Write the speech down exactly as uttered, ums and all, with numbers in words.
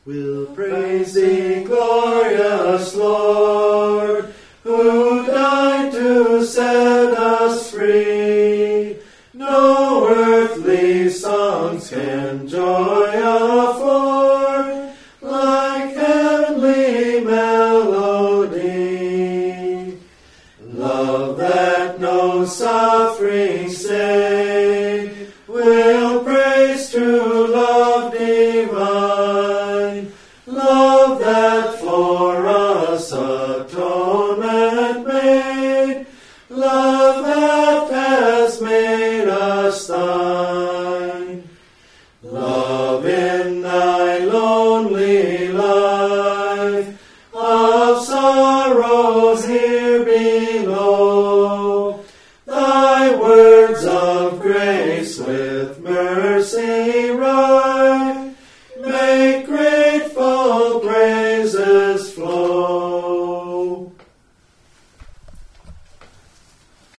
We'll praise thee, glorious Lord, who died to set us free. No earthly songs can joy afford like heavenly melody. Love that knows suffering stay will praise true love divine. Love that for us atonement made. Love that has made us thine. Love in thy lonely life of sorrows here below. Thy words of grace with mercy rife make grateful praises flow.